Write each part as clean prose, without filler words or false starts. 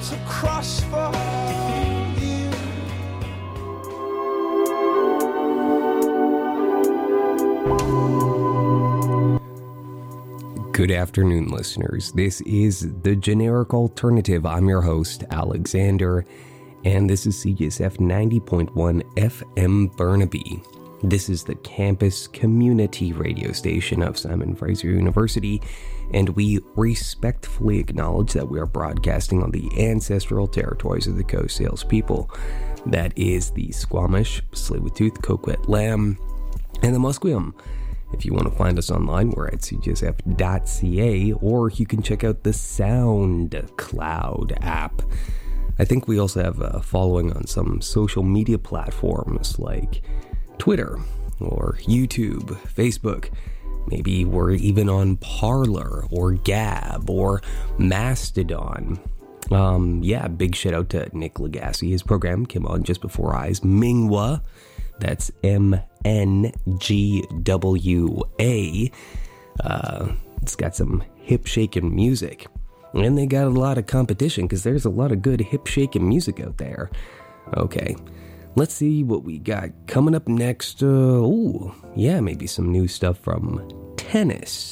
to crush for you. Good afternoon, listeners. This is The Generic Alternative. I'm your host, Alexander, and this is CJSF 90.1 FM Burnaby. This is the campus community radio station of Simon Fraser University, and we respectfully acknowledge that we are broadcasting on the ancestral territories of the Coast Salish people. That is the Squamish, Tsleil-Waututh, Coquette Lamb, and the Musqueam. If you want to find us online, we're at cjsf.ca, or you can check out the SoundCloud app. I think we also have a following on some social media platforms like Twitter or YouTube, Facebook. Maybe we're even on Parler or Gab or Mastodon. Big shout out to Nick Legacy. His program came on just before Eyes. Mingwa. That's MNGWA. It's got some hip-shaking music. And they got a lot of competition because there's a lot of good hip-shaking music out there. Okay, let's see what we got coming up next. Maybe some new stuff from Tennis.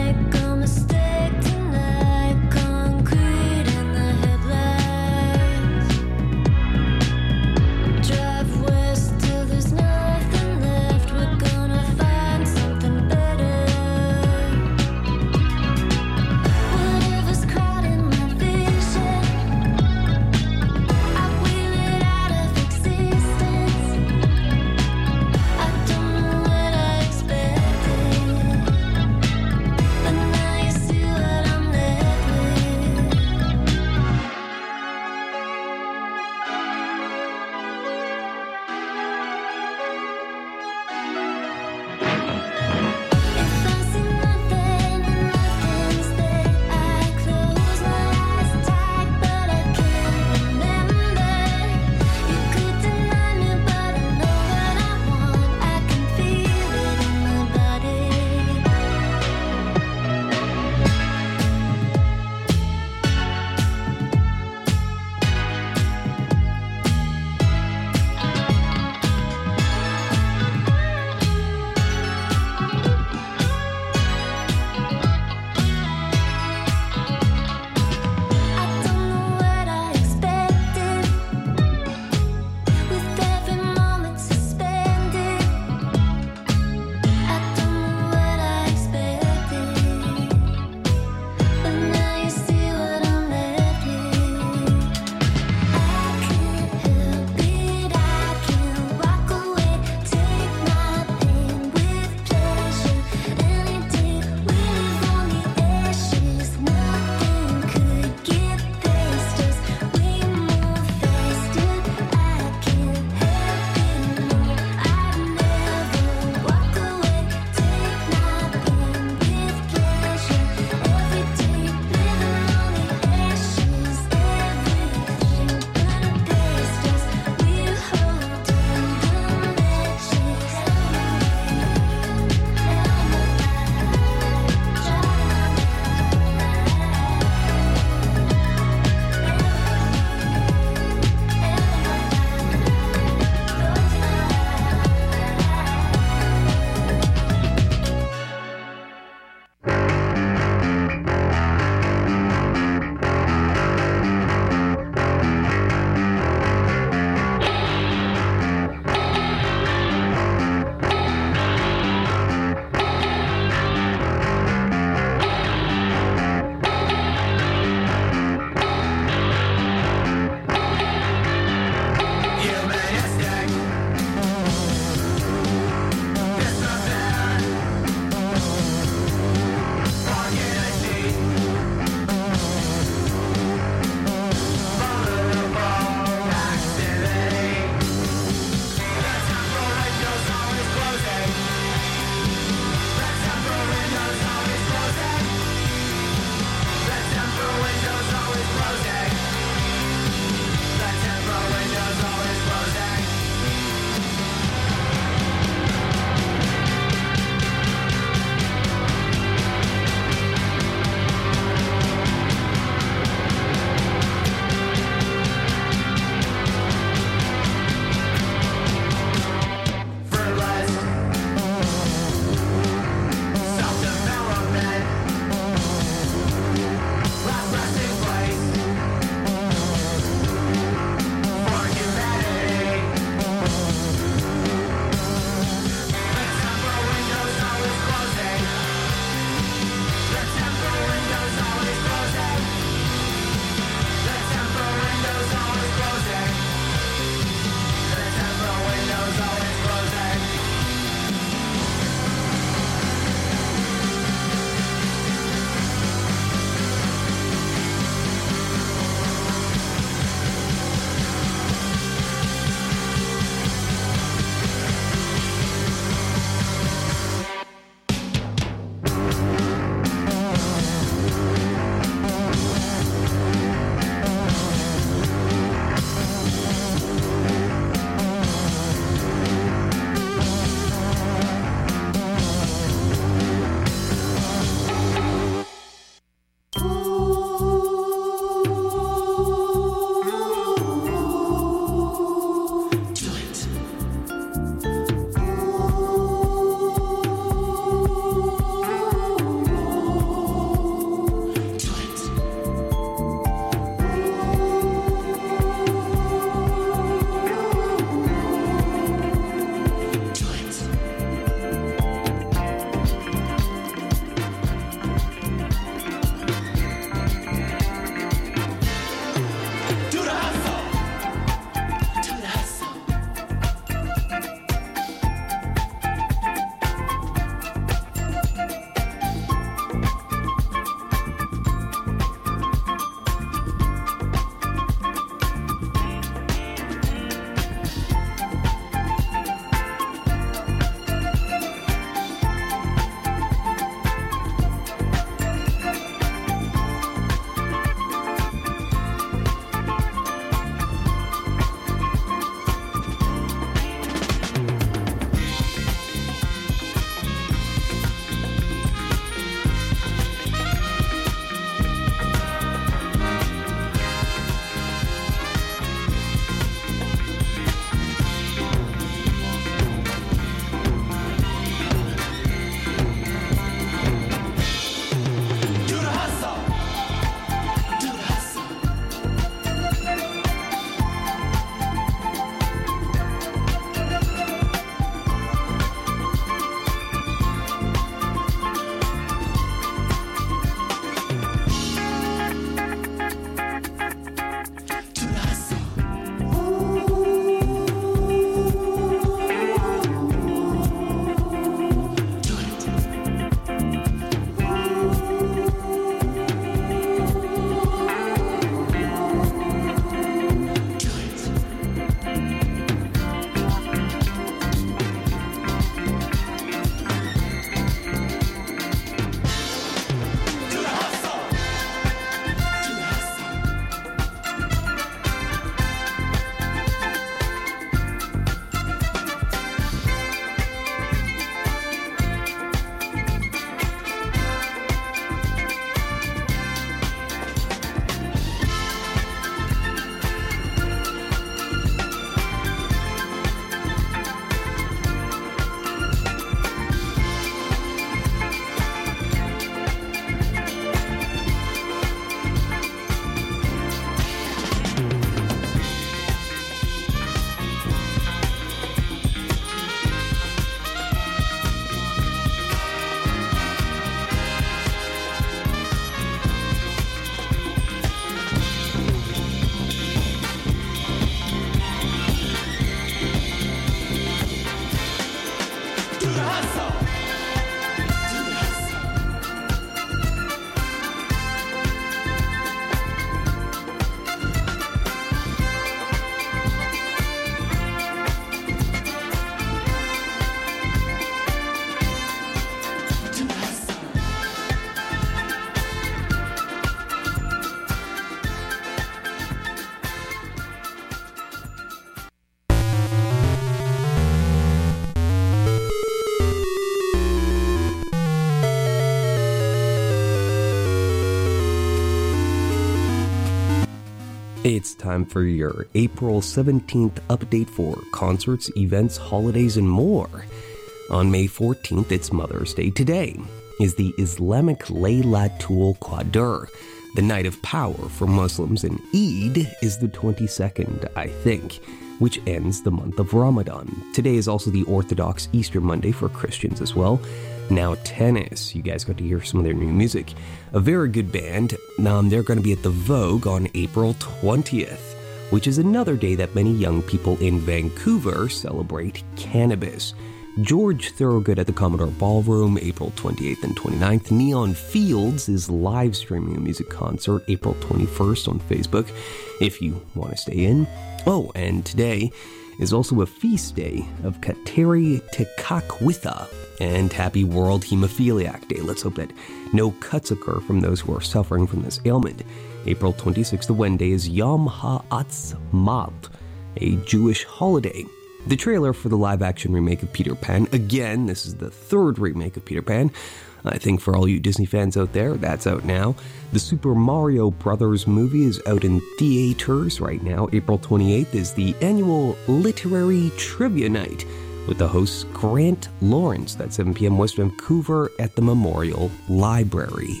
It's time for your April 17th update for concerts, events, holidays, and more. On May 14th, it's Mother's Day. Today is the Islamic Laylatul Qadr, the night of power for Muslims, and Eid is the 22nd, I think, which ends the month of Ramadan. Today is also the Orthodox Easter Monday for Christians as well. Now Tennis, you guys got to hear some of their new music. A very good band. They're going to be at the Vogue on April 20th, which is another day that many young people in Vancouver celebrate cannabis. George Thorogood at the Commodore Ballroom, April 28th and 29th. Neon Fields is live streaming a music concert April 21st on Facebook, if you want to stay in. Oh, and today is also a feast day of Kateri Tekakwitha and Happy World Hemophiliac Day. Let's hope that no cuts occur from those who are suffering from this ailment. April 26th, the Wednesday, is Yom HaAtzmaut, a Jewish holiday. The trailer for the live-action remake of Peter Pan, again, this is the third remake of Peter Pan. I think for all you Disney fans out there, that's out now. The Super Mario Brothers movie is out in theaters right now. April 28th is the annual Literary Trivia Night with the host Grant Lawrence. That's 7 p.m. West Vancouver at the Memorial Library.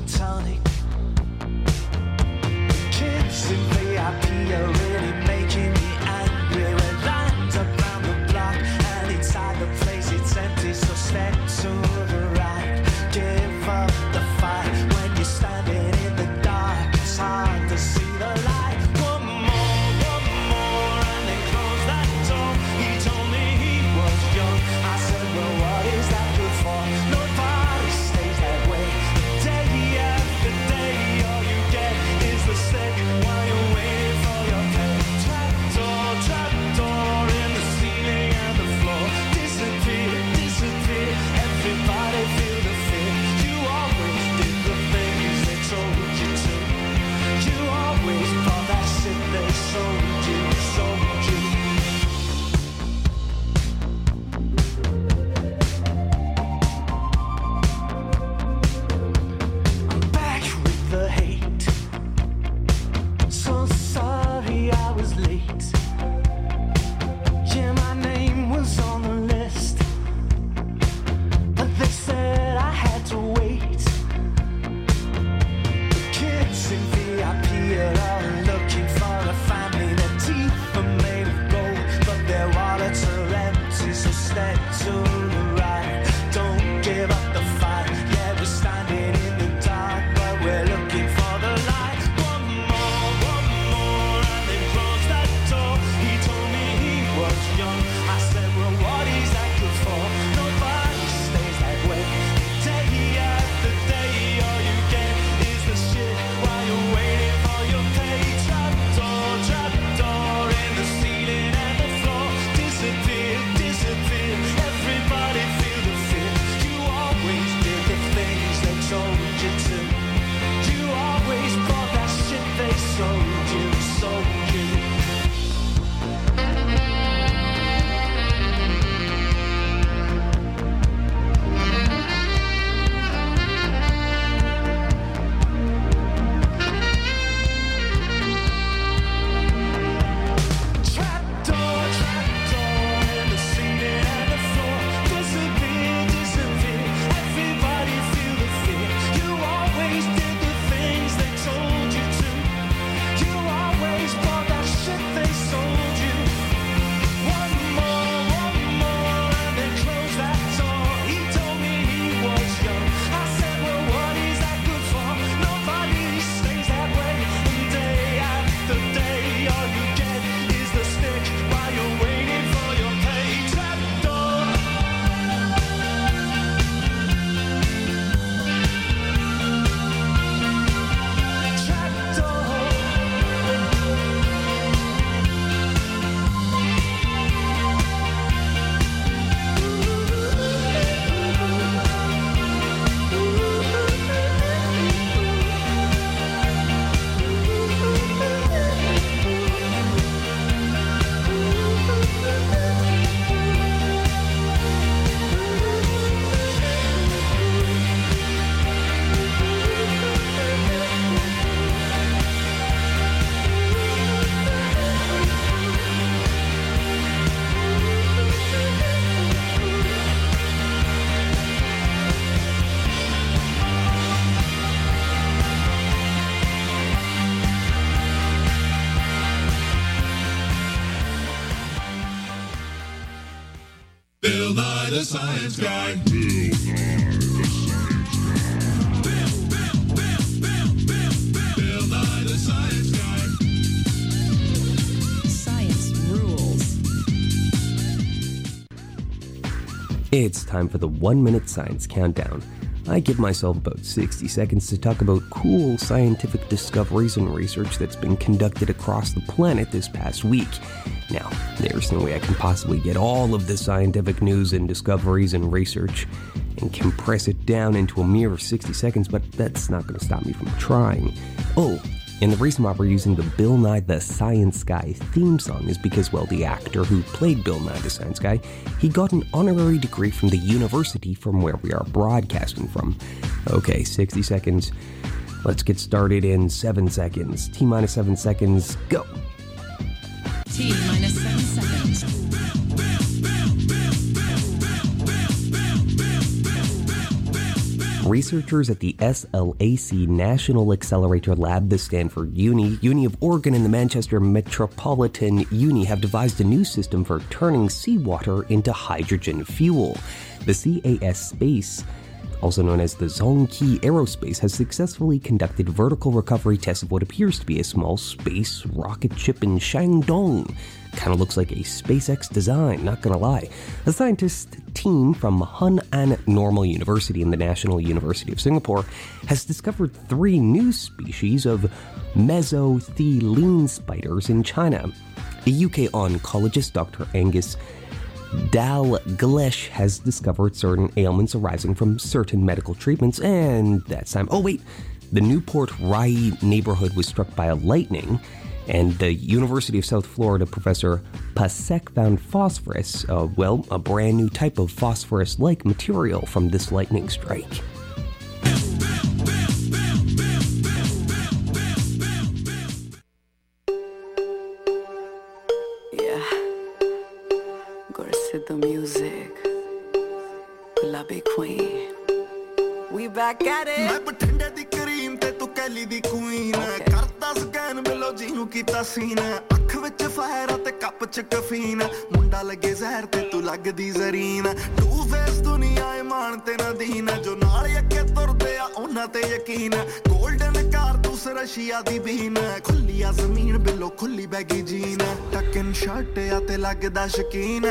Simply, I feel really making to the right. Don't give up the fight. Yeah, we're standing in the dark, but we're looking for the light. One more, and then close that door. He told me he was young. I said, well, what is that good for? Nobody stays that way. Day after day, all you get is the shit while you're waiting for your pay. Trapdoor in the ceiling and the floor. Disappear. Everybody feel the fear. You always did the things they told you to. You always bought that shit they sold you. Bill Nye the Science Guy. Bill Nye the Science Guy. Science rules. It's time for the 1 Minute Science Countdown. I give myself about 60 seconds to talk about cool scientific discoveries and research that's been conducted across the planet this past week. Now, there's no way I can possibly get all of the scientific news and discoveries and research and compress it down into a mere 60 seconds, but that's not going to stop me from trying. Oh, and the reason why we're using the Bill Nye the Science Guy theme song is because, well, the actor who played Bill Nye the Science Guy, he got an honorary degree from the university from where we are broadcasting from. Okay, 60 seconds. Let's get started in 7 seconds. T-minus 7 seconds, go! T-minus 7 seconds. Researchers at the SLAC National Accelerator Lab, the Stanford Uni of Oregon, and the Manchester Metropolitan Uni have devised a new system for turning seawater into hydrogen fuel. The CAS Space, also known as the Zhongke Aerospace, has successfully conducted vertical recovery tests of what appears to be a small space rocket ship in Shandong. Kind of looks like a SpaceX design, not gonna lie. A scientist team from Hunan Normal University and the National University of Singapore has discovered 3 new species of mesothelene spiders in China. A UK oncologist, Dr. Angus Dalgleish, has discovered certain ailments arising from certain medical treatments, and that's time. Oh wait, the Newport Rye neighborhood was struck by a lightning, and the University of South Florida professor Pasek found phosphorus, a brand new type of phosphorus-like material from this lightning strike. Yeah, Gorsuto music, La Big Queen. We back at it. मैं बठिंडे दी करीम ते तू कैली दी queen Okay. करता ਕੀਤਾ scan ਬਿਲੋ ਜਿਹਨੂੰ ਕੀਤਾ scene ਅੱਖ ਵਿੱਚ fire ਤੇ ਕੱਪ ਚ ਕਫੀਨ ਮੁੰਡਾ ਲੱਗੇ ਜ਼ਹਿਰ ਤੇ ਤੂੰ ਲੱਗਦੀ ਜ਼ਰੀਨ ਟੂ ਫੇਸ ਦੁਨੀਆ ਏ ਮਾਨ ਤੇ ਨਦੀਨ ਜੋ ਨਾਲ ਅੱਗੇ ਤੁਰਦੇ ਆ ਉਹਨਾਂ ਤੇ ਯਕੀਨ ਗੋਲਡਨ ਕਾਰ ਦੂਸ ਰਸ਼ੀਆ ਦੀ ਬੀਨ ਖੁੱਲੀ ਆ ਜ਼ਮੀਨ ਬਿਲੋ ਖੁੱਲੀ ਬੈਗੀ ਜੀਨ ਟੱਕਨ ਸ਼ਰਟ ਆ ਤੇ ਲੱਗਦਾ ਸ਼ਕੀਨ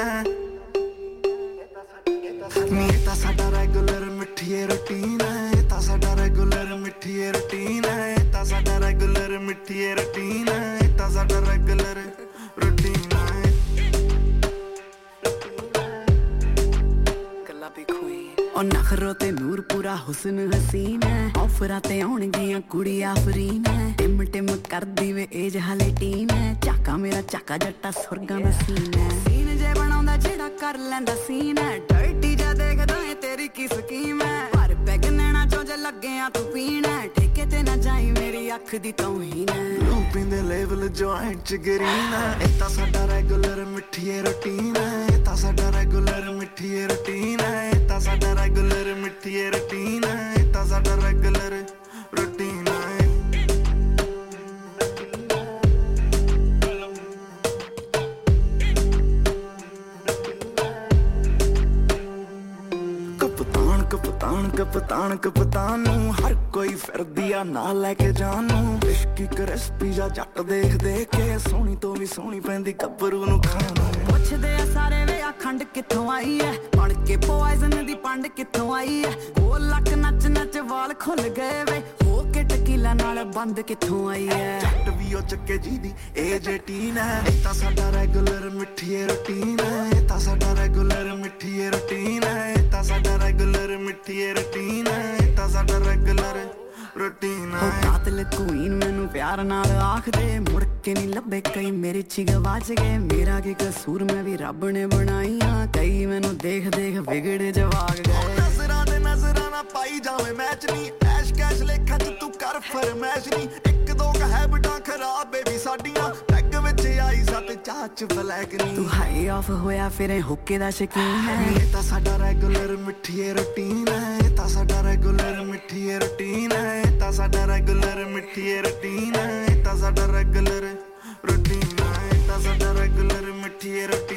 ਨੀ ਇਹ ਤਾਂ ਸਾਡਾ ਰੈਗੂਲਰ ਮਿੱਠੀ ਰੁਟੀਨ ਇਹ ਤਾਂ ਸਾਡਾ ਰੈਗੂਲਰ ਮਿੱਠੀ ਰੁਟੀਨ ਇਹ ਤਾਂ ਸਾਡਾ ਰੈਗੂਲਰ ਮਿੱਠੀ ਰੁਟੀਨ ਇਹ ਤਾਂ ਸਾਡਾ ਰੈਗੂਲਰ ਰੁਟੀਨ ਉਹ ਨਖਰੋ ਤੇ ਨੂਰ ਪੂਰਾ ਹੁਸਨ ਹਸੀਨ ਹੈ ਆਫਰਾਂ ਤੇ ਆਉਣਗੀਆਂ ਕੁੜੀਆਂ ਫਰੀਨ ਹੈ ਟਿਮ ਟਿਮ ਕਰਦੀ ਵੇ ਏਜ ਹਲੇ ਟੀਨ ਹੈ ਚਾਕਾ ਮੇਰਾ ਚਾਕਾ ਜੱਟਾ ਸੁਰਗਾਂ ਦਾ ਸੀਨ ਹੈ ਸੀਨ ਜੇ ਬਣਾਉਂਦਾ ਜਿਹੜਾ ਕਰ ਲੈਂਦਾ ਸੀਨ ਹੈ ਡਰਟੀ ਜਾ ਦੇਖਦਾ ਏ ਤੇਰੀ ਕੀ ਸਕੀਮ ਹੈ ਪਰ ਪੈਗ ਨੈਣਾ ਚੋਂ ਜੇ ਲੱਗਿਆ ਤੂੰ ਪੀਣਾ ਠੇਕੇ ਤੇ ਨਾ ਜਾਈ ਮੇਰੀ ਅੱਖ ਦੀ ਤੌਹੀਨ ਹੈ ਲੂਪਿੰਗ ਦੇ ਲੈਵਲ ਜੁਆਇੰਟ ਚ ਗਰੀਨ ਇਹ ਤਾਂ ਸਾਡਾ ਰੈਗੂਲਰ ਮਿੱਠੀ ਰੁਟੀਨ ਇਹ ਤਾਂ ਸਾਡਾ ਰੈਗੂਲਰ ਮਿੱਠੀ ਰੁਟੀਨ ਇਹ ਤਾਂ ਸਾਡਾ ਰੈਗੂਲਰ ਮਿੱਠੀ ਰੁਟੀਨ ਇਹ ਤਾਂ ਸਾਡਾ ਰੈਗੂਲਰ ਰੁਟੀਨ ਕਪਤਾਨ ਨੂੰ ਹਰ ਕੋਈ ਫਿਰਦੀ ਆ ਨਾਲ ਲੈ ਕੇ ਜਾਣ ਨੂੰ ਇਸ਼ਕੀ ਕ੍ਰਿਸਪੀ ਜਾਂ ਜੱਟ ਦੇਖ ਦੇਖ ਕੇ ਸੋਹਣੀ ਤੋਂ ਵੀ ਸੋਹਣੀ ਪੈਂਦੀ ਗੱਭਰੂ ਨੂੰ ਖਾਣਾ ਪੁੱਛਦੇ ਆ ਸਾਰੇ ਵੇ ਆ ਖੰਡ ਕਿੱਥੋਂ ਆਈ ਐ ਬਣ ਕੇ ਪੋਇਜ਼ਨ ਦੀ ਪੰਡ ਕਿੱਥੋਂ ਆਈ ਐ ਗੋਲ ਲੱਕ ਨੱਚ ਨੱਚ ਵਾਲ ਖੁੱਲ ਗਏ ਵੇ ਹੋ ਕੇ ਟਕੀਲਾ ਨਾਲ ਬੰਦ ਕਿੱਥੋਂ ਆਈ ਐ ਜੱਟ ਵੀ ਉਹ ਚੱਕੇ ਜੀ ਦੀ ਏਜ 18 ਇਹ ਤਾਂ ਸਾਡਾ ਰੈਗੂਲਰ ਮਿੱਠੀ ਰੁਟੀਨ ਇਹ ਤਾਂ ਸਾਡਾ ਰੈਗੂਲਰ ਮਿੱਠੀ ਰੁਟੀਨ ਇਹ ਤਾਂ ਸਾਡਾ ਰੈਗੂਲਰ ਮਿੱਠੀ ਰੁਟੀਨ ਇਹ ਤਾਂ ਸਾਡਾ ਰੈਗੂਲਰ ਰੁਟੀਨ ਉਹ ਕਾਤਲ ਕੁਈਨ ਮੈਨੂੰ ਪਿਆਰ ਨਾਲ ਆਖਦੇ ਮੁੜ ਕੇ ਨਹੀਂ ਲੱਭੇ ਕਈ ਮੇਰੇ ਚ ਗਵਾਚ ਗਏ ਮੇਰਾ ਕੀ ਕਸੂਰ ਮੈਂ ਵੀ ਰੱਬ ਨੇ ਬਣਾਈਆਂ ਕਈ ਮੈਨੂੰ ਦੇਖ ਦੇਖ ਵਿਗੜ ਜਵਾਗ ਗਏ ਨਜ਼ਰਾਂ ਦੇ ਨਜ਼ਰਾਂ ਨਾ ਪਾਈ ਜਾਵੇ ਮੈਚ ਨਹੀਂ ਐਸ਼ ਕੈਸ਼ ਲੇਖਾਂ ਚ ਤੂੰ ਕਰ ਫਰਮੈਸ਼ ਨਹੀਂ ਇੱਕ ਦੋ ਕ ਹੈਬਿਟਾਂ ਖਰਾਬ ਬੇਬੀ ਸਾਡੀਆਂ ਪੈਗ ਵਿੱਚ ਆਈ ਸੱਤ ਚਾਚ ਬਲੈਕ ਨਹੀਂ ਤੂੰ ਹਾਈ ਆਫ ਹੋਇਆ ਫਿਰ ਹੁੱਕੇ ਦਾ ਸ਼ਕੀਨ ਹੈ ਇਹ ਤਾਂ ਸਾਡਾ ਰੈਗੂਲਰ ਮਿੱਠੀ ਰੁਟੀਨ ਇਹ ਤਾਂ ਸਾਡਾ ਰੈਗੂਲਰ ਮਿੱਠੀ ਰੁਟੀਨ ਇਹ ਤਾਂ ਸਾਡਾ ਰੈਗੂਲਰ ਮਿੱਠੀ ਰੁਟੀਨ ਇਹ ਤਾਂ ਸਾਡਾ ਰੈਗੂਲਰ ਰੁਟੀਨ ਇਹ ਤਾਂ ਸਾਡਾ ਰੈਗੂਲਰ ਮਿੱਠੀ ਰੁਟੀਨ